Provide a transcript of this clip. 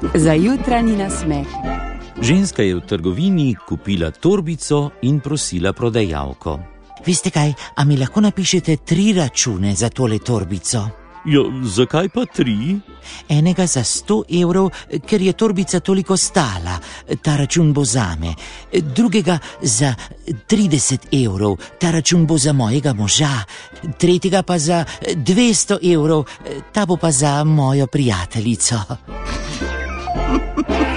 Za jutranji nasmeh. Ženska je v trgovini kupila torbico in prosila prodajalko. Veste kaj, a mi lahko napišete 3 račune za tole torbico? Ja, zakaj pa 3? Enega za 100 evrov, ker je torbica toliko stala, ta račun bo zame. Drugega za 30 evrov, ta račun bo za mojega moža. Tretjega pa za 200 evrov, ta bo pa za mojo prijateljico.